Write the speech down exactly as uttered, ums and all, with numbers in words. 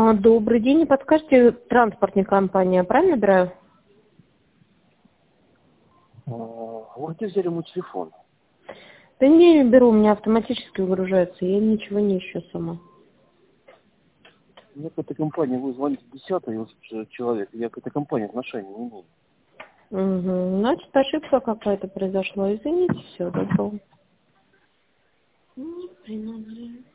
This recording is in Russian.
А, добрый день, не подскажете, транспортная компания, правильно набираю? А, вы где взяли мой телефон? Да не беру, у меня автоматически выгружается, я ничего не ищу сама. У меня к этой компании, вы звоните десятый человек, я к этой компании отношения не имею. Угу. Значит, ошибка какая-то произошла, извините, все, добро. Не принадлежит.